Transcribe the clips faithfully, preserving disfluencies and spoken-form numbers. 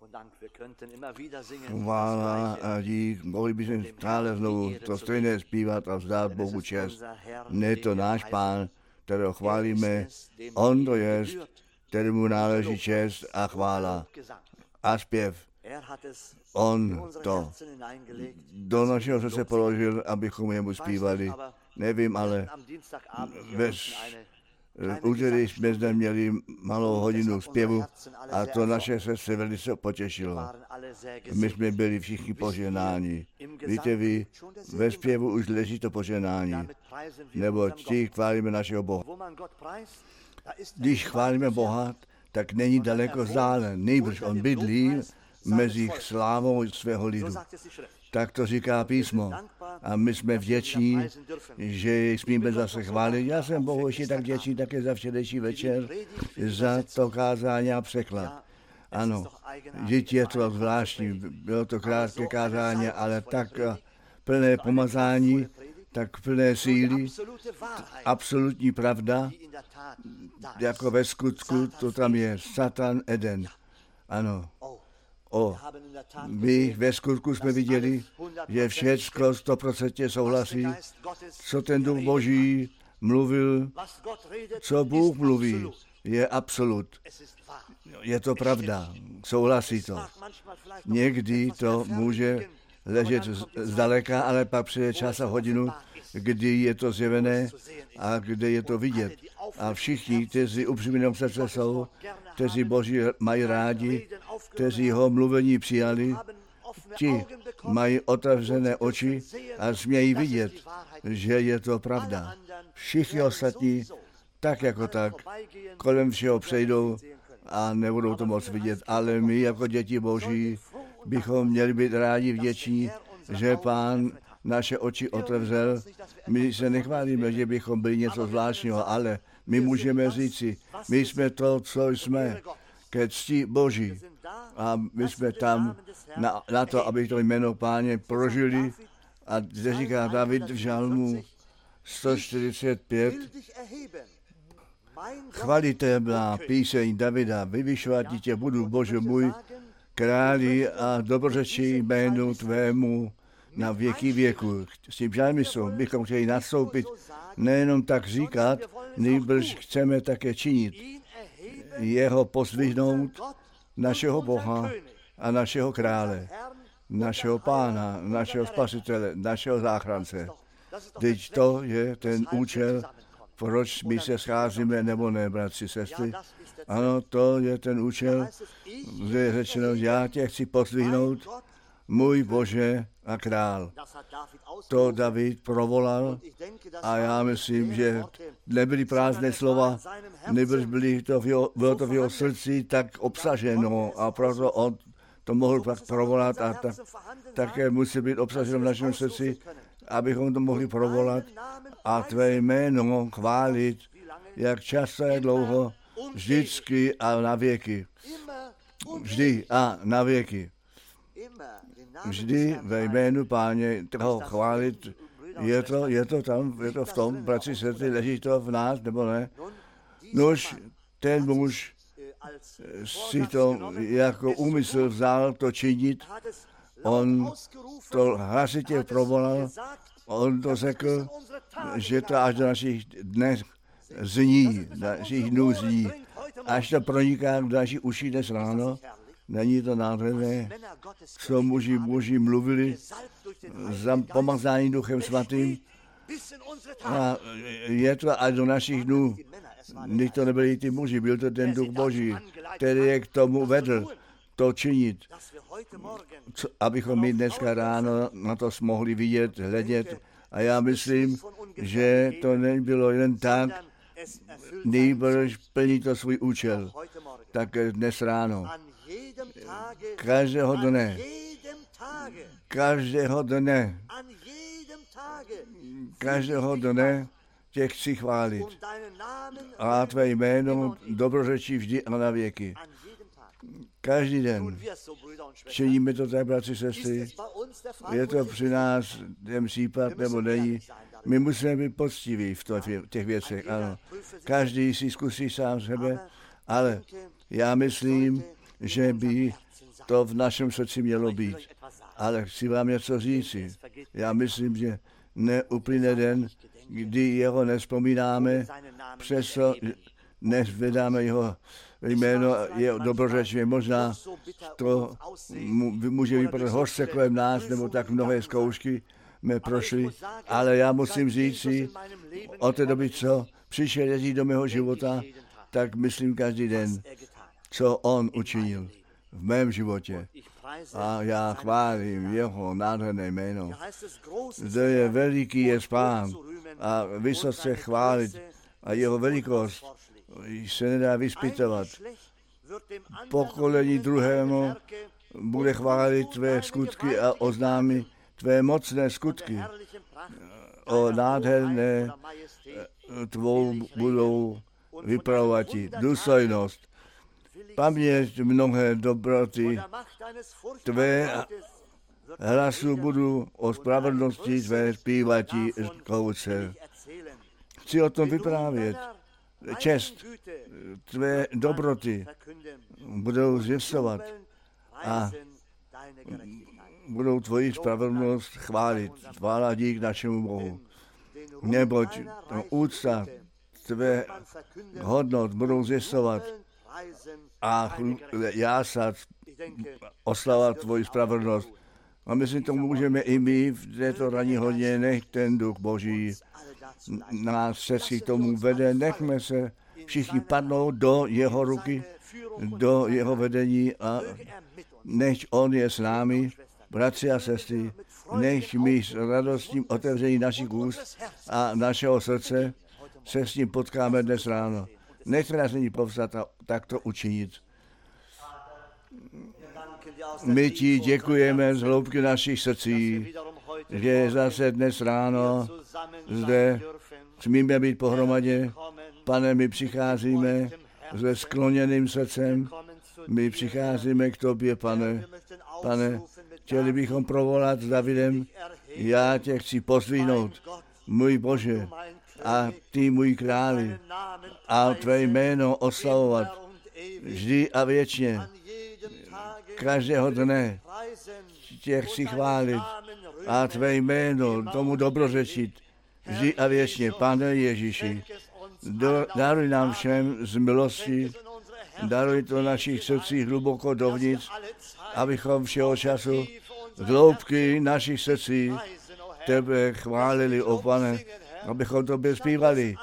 Chvála a dík, mohli bychom stále znovu to stejné zpívat a vzdát Bohu čest. Ne to náš Pán, kterého chválíme, on to je, kterému náleží čest a chvála a zpěv. On to do našeho srdce položil, abychom jemu zpívali. Nevím, ale ve úterý jsme zde měli malou hodinu zpěvu a to naše srdce velice potěšilo. My jsme byli všichni požehnáni. Víte vy, ve zpěvu už leží to požehnání, nebo ti chválíme našeho Boha. Když chválíme Boha, tak není daleko vzdálen, nejbrž on bydlí mezi slávou svého lidu. Tak to říká písmo. A my jsme vděční, že smíme zase chválit. Já jsem Bohu ještě tak vděčný také za včerejší večer, za to kázání a překlad. Ano, dítě je to zvláštní, bylo to krátké kázání, ale tak plné pomazání, tak plné síly, absolutní pravda, jako ve skutku, to tam je Satan Eden. Ano. O, my ve skutku jsme viděli, že všechno stoprocentně souhlasí, co ten Duch Boží mluvil, co Bůh mluví, je absolut. Je to pravda, souhlasí to. Někdy to může ležet zdaleka, ale pak přijde čas a hodinu, kdy je to zjevené a kde je to vidět. A všichni, kteří upřímném srdce jsou, kteří Boží mají rádi, kteří ho mluvení přijali, ti mají otevřené oči a smějí vidět, že je to pravda. Všichni ostatní, tak jako tak, kolem všeho přejdou a nebudou to moc vidět, ale my jako děti Boží bychom měli být rádi vděční, že Pán naše oči otevřel. My se nechválíme, že bychom byli něco zvláštního, ale my můžeme říci, my jsme to, co jsme, ke cti Boží. A my jsme tam na, na to, aby to jméno Páně prožili. A zde říká David v žalmu sto čtyřicet pět, chvalitebná píseň Davida, vyvyšovat tě budu, Bože můj, králi a dobrořečí jménu tvému na věky věku. S tím žalmistou bychom chtěli nastoupit, nejenom tak říkat, nejbrž chceme také činit. Jeho pozdvihnout, našeho Boha a našeho krále, našeho Pána, našeho Spasitele, našeho záchrance. Teď to je ten účel, proč my se scházíme, nebo ne, bratři, sestry. Ano, to je ten účel, kde je řečeno, já tě chci pozdvihnout, můj Bože a král. To David provolal a já myslím, že nebyly prázdné slova, nebyly byly to v jeho, bylo to v jeho srdci tak obsaženo a proto on to mohl pak provolat a tak, také musí být obsaženo v našem srdci, abychom to mohli provolat a tvé jméno chválit, jak často, jak dlouho, vždycky a na věky. Vždy a na věky. Vždy ve jménu Páně toho chválit, je to, je to tam, je to v tom, bratři, sestry, leží to v nás, nebo ne? Nož ten muž si to jako úmysl vzal to činit, on to hlasitě provolal, on to řekl, že to až do našich dnech zní, našich dnů zní, až to proniká do našich uší dnes ráno. Není to nádherné, co muži boží mluvili, za pomazání Duchem Svatým. A je to až do našich dnů. Když to nebyli ty muži, byl to ten Duch Boží, který je k tomu vedl to činit, co, abychom my dneska ráno na to mohli vidět, hledět. A já myslím, že to nebylo jen tak, nejbrž plní to svůj účel. Tak dnes ráno. Každého dne, každého dne, každého dne tě chci chválit. A tvé jméno dobrořečí vždy a na věky. Každý den. Činíme to tak, bratři, sestry. Je to při nás ten případ, nebo není. My musíme být poctiví v těch věcech, ano. Každý si zkusí sám sebe, ale já myslím, že by to v našem srdci mělo být. Ale chci vám něco říci. Já myslím, že neuplyne den, kdy jeho nevzpomínáme, přesto nezvedáme jeho jméno, je dobrořečně. Možná to může vypadat hořce kolem nás, nebo tak mnohé zkoušky jsme prošli, ale já musím říct si, od té doby, co přišel Ježíš do mého života, tak myslím každý den, co on učinil v mém životě. A já chválím jeho nádherné jméno. Zde je veliký je Pán a vysoce chválit a jeho velikost se nedá vyspytovat. Pokolení druhému bude chválit tvé skutky a oznámí tvé mocné skutky. O nádherné tvou budou vypravovat důstojnost, paměť mnohé dobroty, tvé hlasu budu o spravedlnosti tvé zpívati kouce. Chci o tom vyprávět. Čest tvé dobroty budou zvěstovat a budou tvoji spravedlnost chválit. Chvála dík našemu Bohu. Neboť úcta tvé hodnot budou zvěstovat a jásat, oslavat tvoji spravedlnost. A myslím, to můžeme i my v této ranní hodině, nech ten Duch Boží nás všetci k tomu vede, nechme se všichni padnout do jeho ruky, do jeho vedení a nech on je s námi, bratři a sestry, nech my s radostím otevření našich úst a našeho srdce se s ním potkáme dnes ráno. Nechte nás nyní povstat a takto učinit. My ti děkujeme z hloubky našich srdcí, že zase dnes ráno zde smíme být pohromadě. Pane, my přicházíme se skloněným srdcem, my přicházíme k tobě, pane. Pane, chtěli bychom provolat s Davidem, já tě chci pozdvihnout, můj Bože, a ty, můj králi, a tvé jméno oslavovat vždy a věčně. Každého dne tě chci chválit a tvé jméno tomu dobrořečit vždy a věčně. Pane Ježíši, do, daruj nám všem z milosti, daruj to našich srdcích hluboko dovnitř, abychom všeho času z hloubky našich srdcí tebe chválili, o Pane, abychom tobě zpívali.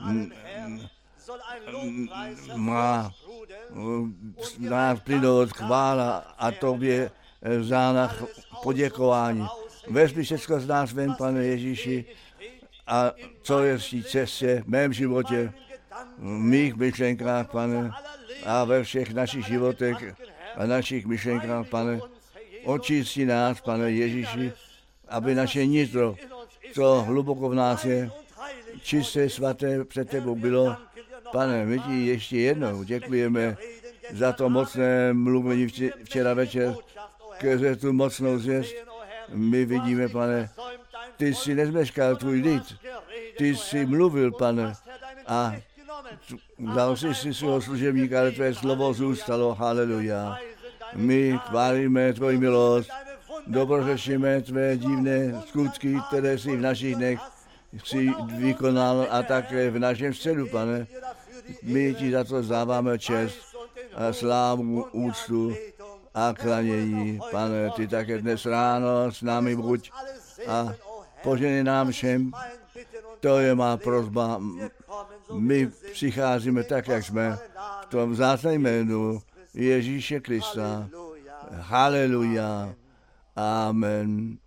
Má nás plynout chvála a tobě vzána poděkování. Vezmi všechno z nás ven, Pane Ježíši, a co je v té cestě, v mém životě, v mých myšlenkách, Pane, a ve všech našich životech a našich myšlenkách, Pane, očisti nás, Pane Ježíši, aby naše nitro, co hluboko v nás je, čisté, svaté před tebou bylo. Pane, my ti ještě jednou děkujeme za to mocné mluvení včera večer, skrze tu mocnou zvěst. My vidíme, Pane, ty jsi nezmeškal tvůj lid, ty jsi mluvil, Pane, a dal jsi si svého služebníka, ale tvé slovo zůstalo, haleluja. My chválíme tvoji milost, dobrořešíme tvé divné skutky, které jsi v našich dnech si vykonal a také v našem středu, Pane. My ti za to dáváme čest a slávu, úctu a klanění. Pane, ty také dnes ráno s námi buď a požehnej nám všem. To je má prosba. My přicházíme tak, jak jsme v tom vzácném jménu Ježíše Krista. Haleluja. Amen.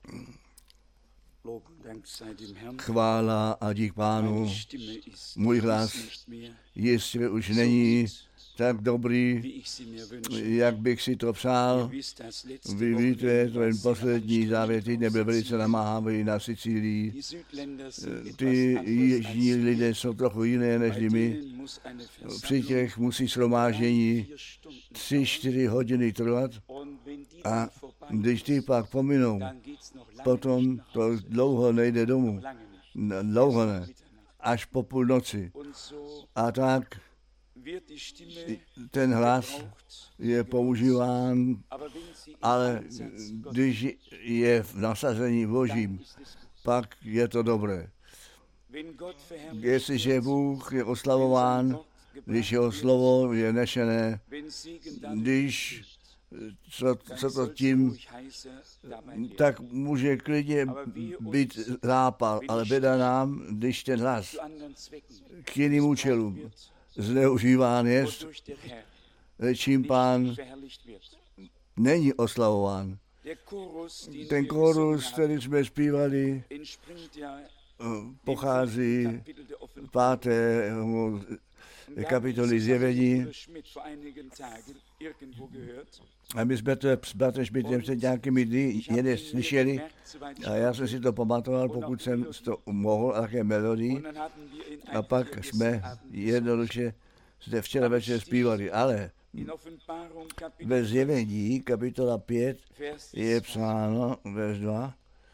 Chvála a dík Pánu. Můj hlas jistě už není tak dobrý, jak bych si to přál. Vy víte, ten poslední závěr týdne byl velice namáhavý na Sicílii. Ty jižní lidé jsou trochu jiné než my. Při těch musí shromáždění tři, čtyři hodiny trvat a když ty pak pominou, potom to dlouho nejde domů. Dlouho ne. Až po půlnoci. A tak ten hlas je používán, ale když je v nasazení Božím, pak je to dobré. Jestliže Bůh je oslavován, když jeho slovo je nešené, když co, co to tím, tak může klidně být zápal, ale běda nám, když ten hlas k jiným účelům zneužíván je, čím Pán není oslavován. Ten chorus, který jsme zpívali, pochází páté kapitoly Zjevení. A my jsme to s bratrem Šmitem před nějakými dny někde slyšeli a já jsem si to pamatoval, pokud jsem to mohl, a také melodii. A pak jsme jednoduše zde včera večer zpívali, ale ve Zjevení kapitola pět je psáno, verš dva.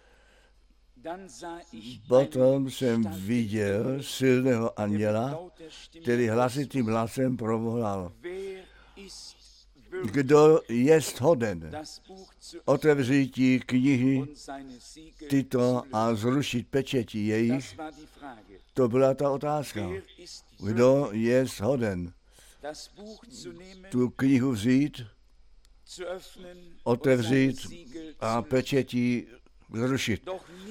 Potom jsem viděl silného anděla, který hlasitým hlasem provolal: Kdo jest hoden otevřítí knihy tyto a zrušit pečeti jejich? To byla ta otázka. Kdo jest hoden tu knihu vzít, otevřít a pečetí zrušit?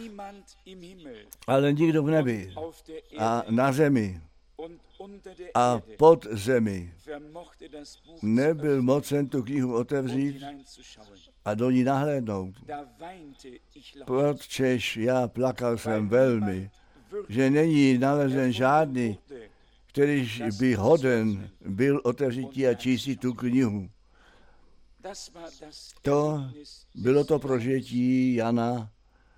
Ale nikdo v nebi a na zemi a pod zemi nebyl mocen tu knihu otevřít a do ní nahlédnout. Protože já plakal jsem velmi, že není nalezen žádný, kterýž by hoden byl otevřít a číst tu knihu. To bylo to prožití Jana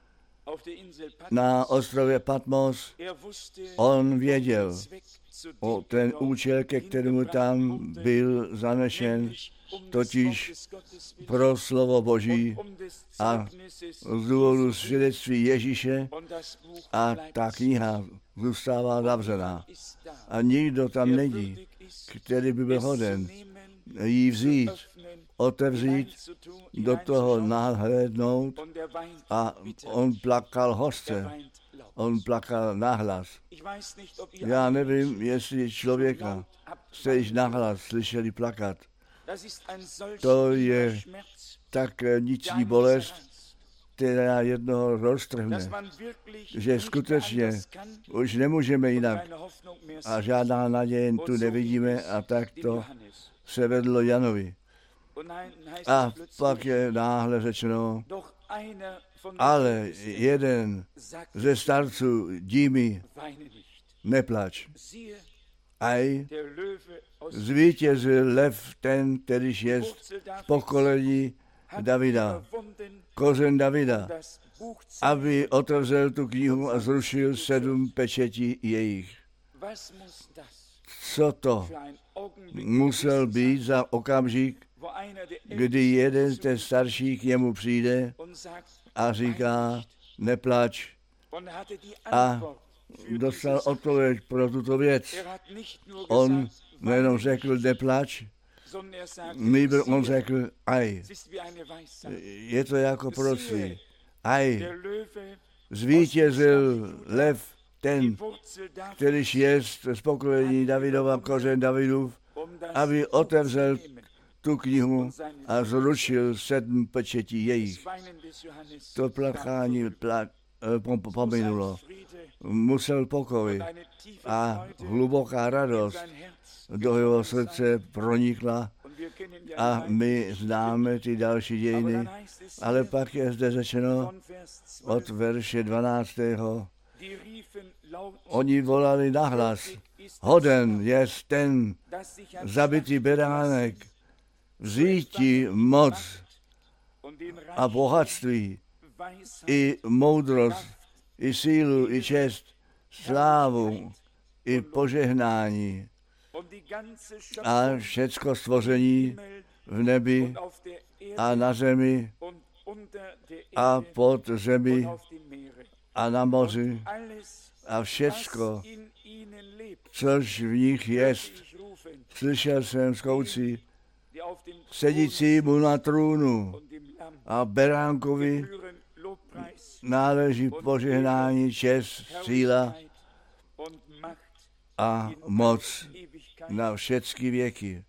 na ostrově Patmos. On věděl o ten účel, ke kterému tam byl zanesen, totiž pro slovo Boží a z důvodu svědectví Ježíše, a ta kniha zůstává zavřená. A nikdo tam není, který by byl hoden jí vzít, otevřít, do toho nahlédnout, a on plakal hořce, on plakal nahlas. Já nevím, jestli člověka jste již nahlas slyšeli plakat. To je tak vnitřní bolest, která jednoho roztrhne, že skutečně už nemůžeme jinak a žádná naděje tu nevidíme, a tak to se vedlo Janovi. A pak je náhle řečeno, ale jeden ze starců Dímy, neplač. Aj zvítězil lev ten, kterýž je z pokolení Davida, kořen Davida, aby otevřel tu knihu a zrušil sedm pečetí jejich. Co to musel být za okamžik, kdy jeden z těch starších k němu přijde a říká, neplač, a dostal odpověď pro tuto věc. On nejenom řekl, neplač, nýbrž on řekl, aj. Je to jako proroctví. Aj, zvítězil lev ten, kterýž je z pokolení Davidova, kořen Davidův, aby otevřel tu knihu a zrušil sedm pečetí jejich. To plakání pla, pominulo. Musel pokoj a hluboká radost do jeho srdce pronikla, a my známe ty další dějiny, ale pak je zde řečeno od verše dvanáctého Oni volali nahlas, hoden jest ten zabitý beránek, vzíti moc a bohatství, i moudrost, i sílu, i čest, slávu, i požehnání a všecko stvoření v nebi a na zemi a pod zemi a na moři a všecko, což v nich jest, Slyšel jsem skoucí sedícímu na trůnu a beránkovi náleží požehnání, čest, síla a moc na všechny věky.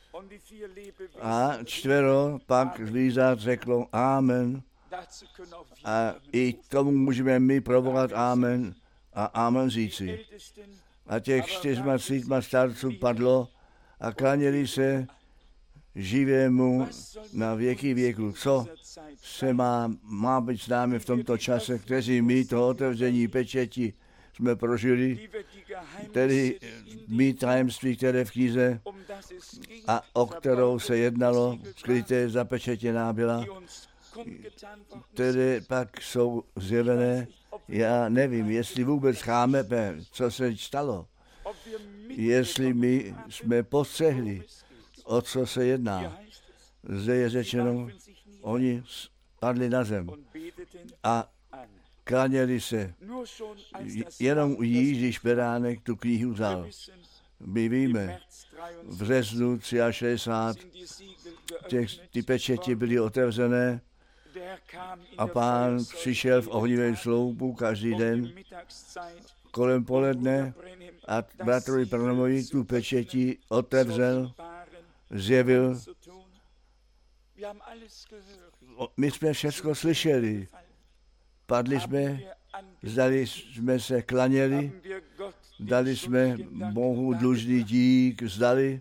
A čtvero pak zvířat řeklo Amen. A i tomu můžeme my provolat Amen a Amen říci. A těch čtyřmacítma starců padlo a klaněli se živému na věky věku. Co se má, má být s námi v tomto čase, kteří my to otevření pečeti jsme prožili, tedy my tajemství, které v knize a o kterou se jednalo, skryté zapečetěná byla, které pak jsou zjevené. Já nevím, jestli vůbec chápeme, co se stalo, jestli my jsme postřehli, o co se jedná. Zde je řečeno, oni padli na zem a klaněli se. Jenom Ježíš Beránek tu knihu vzal. My víme, v březnu šedesát tři ty pečeti byly otevřené a Pán přišel v ohnivém sloupu každý den kolem poledne a bratrovi Branhamovi tu pečeti otevřel, zjevil. My jsme všechno slyšeli. Padli jsme, zdali jsme se klaněli, dali jsme Bohu dlužný dík, zdali,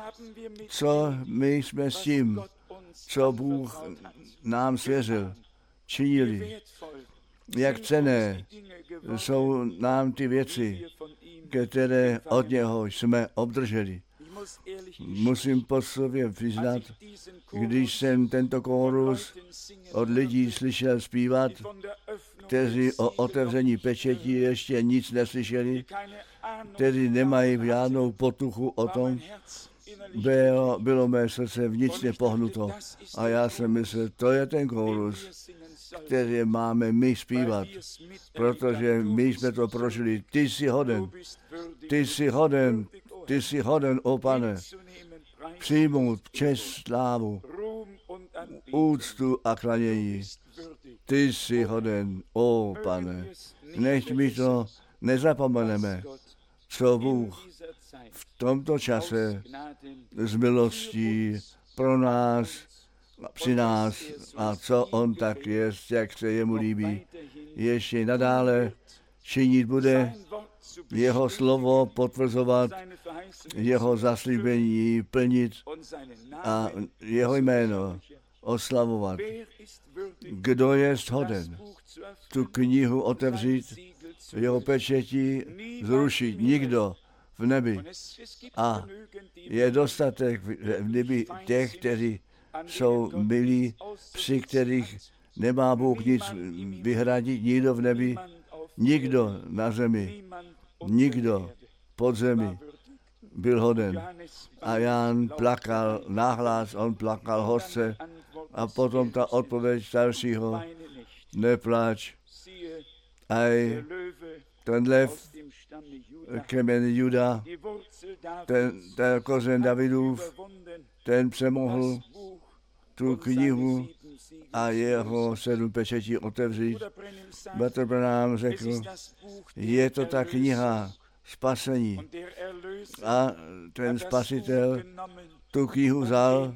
co my jsme s tím, co Bůh nám svěřil, činili. Jak cenné jsou nám ty věci, které od něho jsme obdrželi. Musím po sobě přiznat, když jsem tento kórus od lidí slyšel zpívat, kteří o otevření pečeti ještě nic neslyšeli, kteří nemají žádnou potuchu o tom, bylo, bylo mé srdce vnitřně pohnuto. A já jsem myslel, to je ten kórus, který máme my zpívat, protože my jsme to prožili. Ty jsi hoden, ty jsi hoden, ty jsi hoden, o Pane, přijmout čest, slávu, úctu a klanění. Ty jsi hoden, o Pane. Nech mi to nezapomeneme, co Bůh v tomto čase z milostí pro nás, při nás a co on tak je, jak se jemu líbí, ještě nadále činit bude, jeho slovo potvrzovat, jeho zaslíbení plnit a jeho jméno oslavovat. Kdo je hoden tu knihu otevřít, jeho pečetí zrušit? Nikdo v nebi. A je dostatek v nebi těch, kteří jsou milí, při kterých nemá Bůh nic vyhradit, nikdo v nebi, nikdo na zemi, nikdo pod zemi byl hoden. A Jan plakal nahlas, on plakal hořce a potom ta odpověď staršího, neplač, aj ten lev kmen Juda, ten, ten kořen Davidův, ten přemohl tu knihu a jeho sedm pečetí otevřít. Bratr Branham řekl, je to ta kniha spasení. A ten spasitel tu knihu vzal,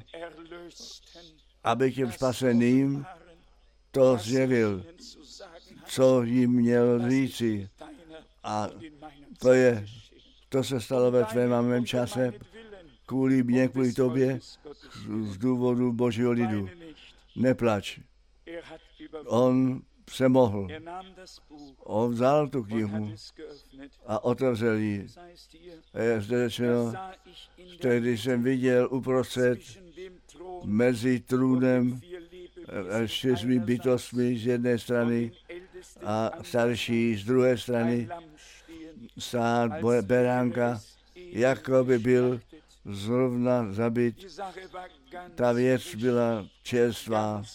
aby těm spaseným to zjevil, co jim měl říci. A to je, to se stalo ve tvém a mém čase, kvůli mně, kvůli tobě, z důvodu Božího lidu. Neplač. On se mohl. On vzal tu knihu a otevřel ji. Je zde řečeno, tehdy jsem viděl uprostřed mezi trůnem a čtyřmi bytostmi z jedné strany a starší z druhé strany stát beránka, jako by byl zrovna zabit. Ta věc byla čerstvá,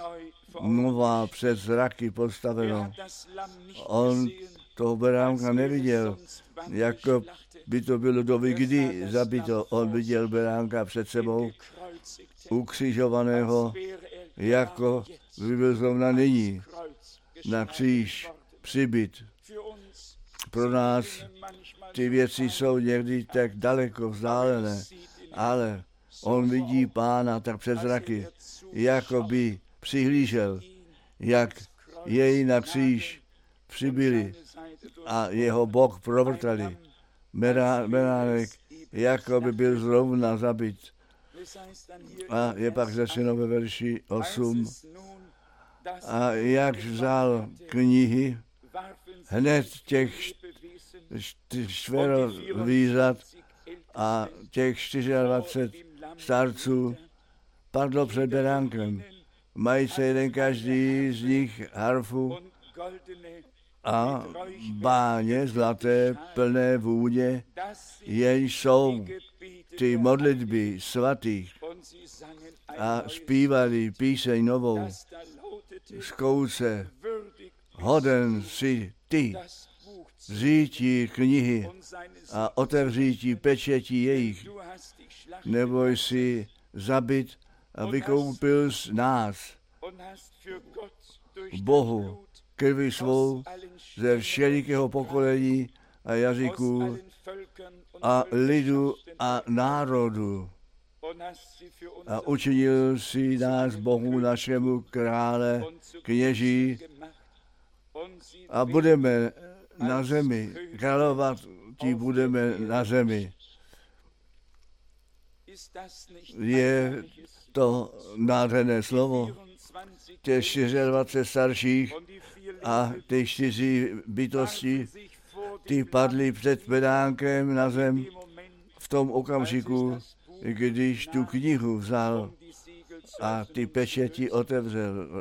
nová, před zraky postaveno. On toho beránka neviděl jako by to bylo doby kdy zabito. On viděl beránka před sebou ukřižovaného, jako by byl zrovna nyní na kříž přibyt. Pro nás ty věci jsou někdy tak daleko vzdálené, ale on vidí Pána tak přes zraky, jako by přihlížel, jak jej na kříž přibyli a jeho bok provrtali. Beránek, jako by byl zrovna zabit. A je pak řečeno ve verši osm. A jak vzal knihy, hned těch čtvero zvířat a těch dvacet čtyři starců padlo před beránkem. Mají se jeden každý z nich harfu a báně zlaté plné vůně, jenž jsou ty modlitby svatých, a zpívali píseň novou. Zkouce, hoden si ty, vzítí knihy a otevřítí pečetí jejich, neboj si zabit a vykoupil z nás Bohu krvi svou ze všelikého pokolení a jazyků a lidu a národu. A učinil si nás Bohu našemu krále, kněží, a budeme na zemi, královat ti budeme na zemi. Je to nádherné slovo. Těch dvacet čtyři starších a ty čtyři bytosti, ty padly před beránkem na zem v tom okamžiku, když tu knihu vzal a ty pečeti otevřel.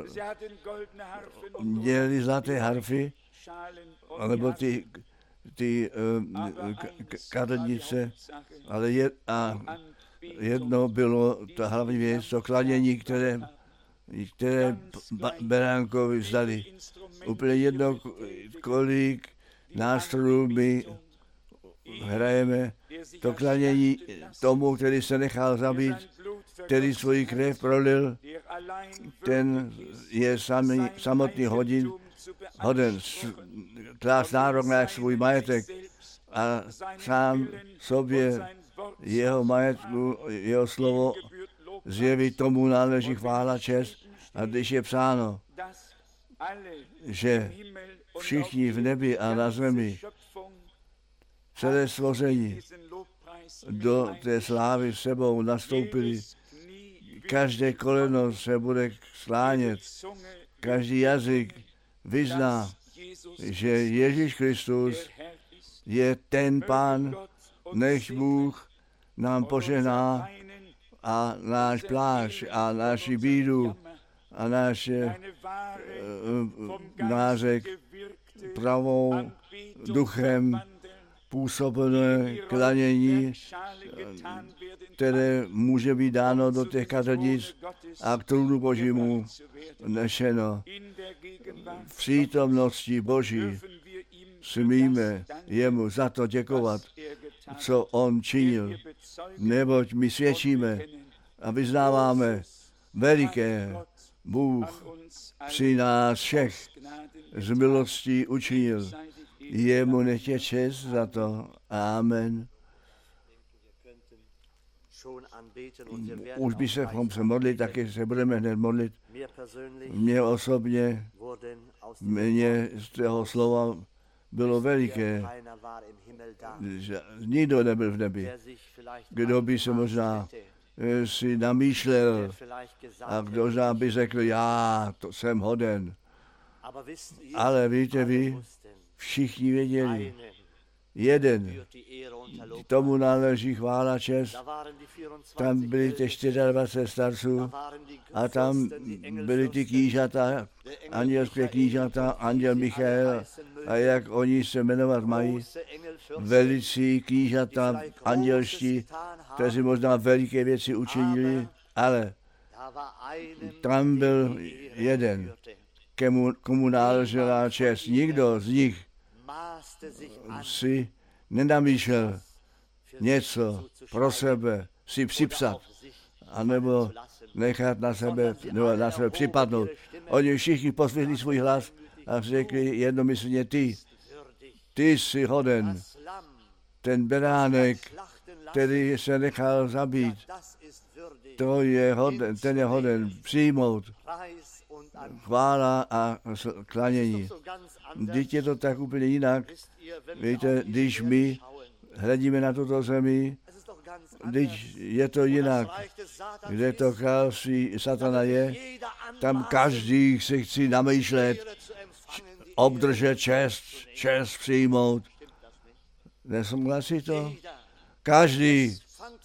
Měli zlaté harfy, alebo ty, ty uh, kadernice, ale je, a jedno bylo ta hlavní věc, to klanění, které, které beránkovi vzdali. Úplně jedno, kolik nástrojů my hrajeme, to klanění tomu, který se nechal zabít, který svoji krev prolil, ten je samý, samotný hodin, hoden klást nárok na svůj majetek a sám sobě jeho majetku, jeho slovo zjevit, tomu náleží chvála, čest. A když je psáno, že všichni v nebi a na zemi, celé stvoření do té slávy s sebou nastoupili, každé koleno se bude sklánět, každý jazyk vyzná, že Ježíš Kristus je ten Pán, nech Bůh nám požehná a náš pláč a naši bídu a náš nářek pravou duchem působené klanění, které může být dáno do těch kadernic a k trůnu Božímu nešeno. V přítomnosti Boží smíme jemu za to děkovat, co on činil, neboť my svědčíme a vyznáváme veliké Bůh při nás všech z milostí učinil. Jemu nechě čest za to. Amen. Už by se se modlit, taky se budeme hned modlit. Mně osobně, mně z toho slova bylo veliké, že nikdo nebyl v nebi. Kdo by se možná si namýšlel a kdo by řekl, já to jsem hoden. Ale víte vy, všichni věděli, jeden, tomu náleží chvála, čest, tam byli těch dvacet čtyři starců a tam byli ty knížata, andělské knížata, anděl Michael a jak oni se jmenovat mají, velicí knížata, andělští, kteří možná veliké věci učinili, ale tam byl jeden, komu, komu náležela čest. Nikdo z nich si nenamýšlel něco pro sebe si připsat, anebo nechat na sebe, nebo na sebe připadnout. Oni všichni poslychli svůj hlas a řekli jednomyslně ty, ty jsi hoden, ten beránek, který se nechal zabít, to je hoden, ten je hoden přijmout chvála a klanění. Vždyť je to tak úplně jinak. Víte, když my hledíme na tuto zemi, když je to jinak, kde to království satana je, tam každý se chce namýšlet, obdržet čest, čest přijmout. Nesouhlasí to? Každý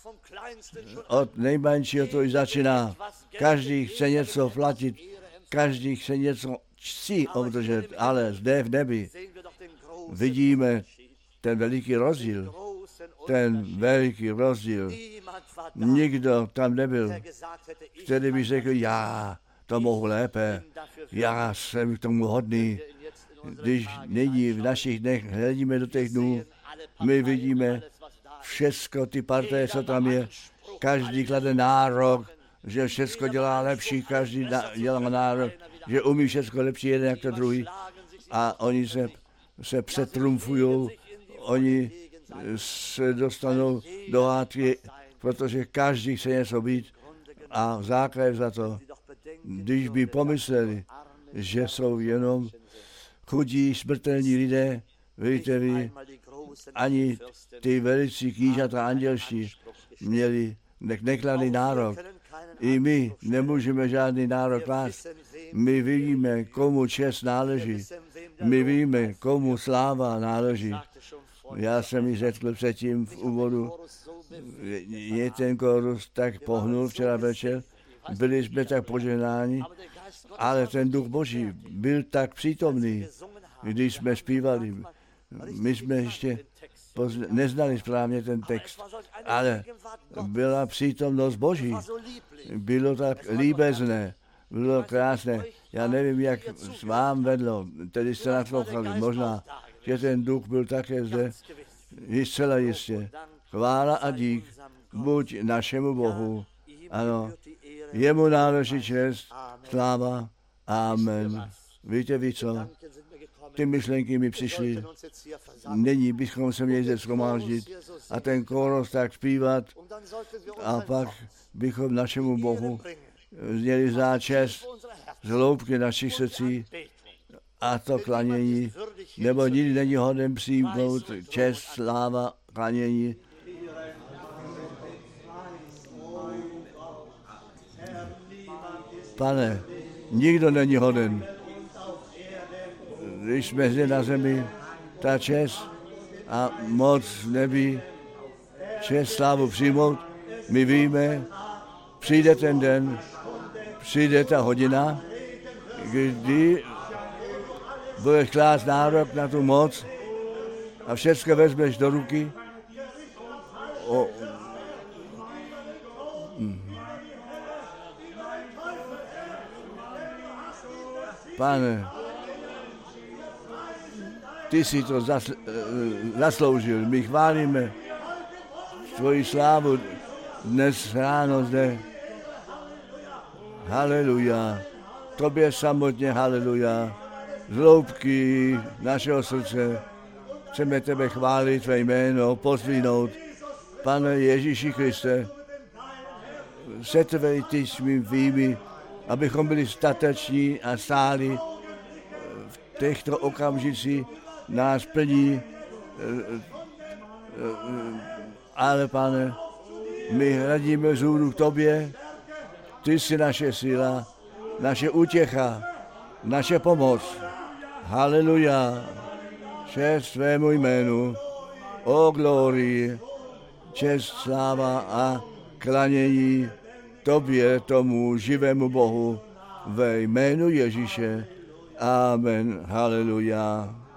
od nejmenšího to i začíná. Každý chce něco platit, každý chce něco chci obdržet, ale zde v nebi vidíme ten veliký rozdíl. Ten veliký rozdíl. Nikdo tam nebyl, který by řekl, já to mohu lépe, já jsem k tomu hodný. Když nyní v našich dnech hledíme do těch dnů, my vidíme všecko, ty partaje, co tam je, každý klade nárok, že všecko dělá lepší, každý dělá nárok, že umí všecko lepší jeden jak to druhý a oni se, se přetrumfujou, oni se dostanou do hádky, protože každý chce něco být a základ za to, když by pomysleli, že jsou jenom chudí, smrtelní lidé, víte vy, ani ty velicí knížata andělští měli, ne, nekladli nárok. I my nemůžeme žádný nárok klást. My víme, komu čest náleží. My víme, komu sláva náleží. Já jsem ji řekl předtím v úvodu, je ten kórus tak pohnul včera večer, byli jsme tak požehnáni, ale ten duch Boží byl tak přítomný, když jsme zpívali. My jsme ještě pozna- neznali správně ten text, ale byla přítomnost Boží. Bylo tak líbezné, bylo krásné. Já nevím, jak s vám vedlo, tedy jste naslouchali, možná, že ten duch byl také zde, zcela jistě. Chvála a dík buď našemu Bohu. Ano, jemu náleží čest, sláva, amen. Víte vy co? Ty myšlenky mi přišly. Nyní bychom se měli zde shromáždit a ten kóros tak zpívat a pak bychom našemu Bohu měli záčest z hloubky našich srdcí a to klanění, nebo nikdy není hoden přijmout čest, sláva, klanění. Pane, nikdo není hoden. Když jsme zde na zemi, ta čest a moc v nebi, čest, slávu přijmout, my víme, přijde ten den, přijde ta hodina, kdy budeš klást nárok na tu moc a všechno vezmeš do ruky. O, Pane, ty si to zasl- zasloužil, my chválíme tvoji slávu dnes ráno zde. Haleluja, tobě samotně haleluja, z hloubky našeho srdce chceme tebe chválit, tvé jméno, pozdvihnout. Pane Ježíši Kriste, setvej ty svým výjmy, abychom byli stateční a stáli v těchto okamžicích, nás plní, ale Pane, my hledíme vzhůru k tobě, ty jsi naše síla, naše útěcha, naše pomoc. Haleluja, čest tvému jménu, o glorii, čest, sláva a klanění tobě, tomu živému Bohu, ve jménu Ježíše. Amen. Haleluja.